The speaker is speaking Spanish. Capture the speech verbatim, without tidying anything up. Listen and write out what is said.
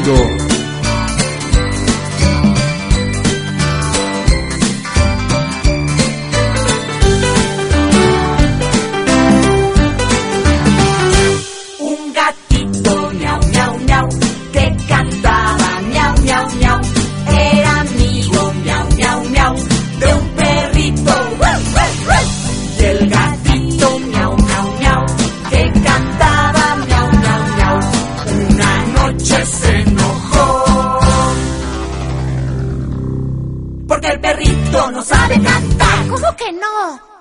mundo. Un gatito miau, miau, miau, que cantaba miau, miau, miau, era amigo miau, miau, miau, de un perrito. Y el gatito miau, miau, miau, que cantaba miau, miau, miau, una noche se enojó porque el perrito no sabe cantar. ¿Cómo que no?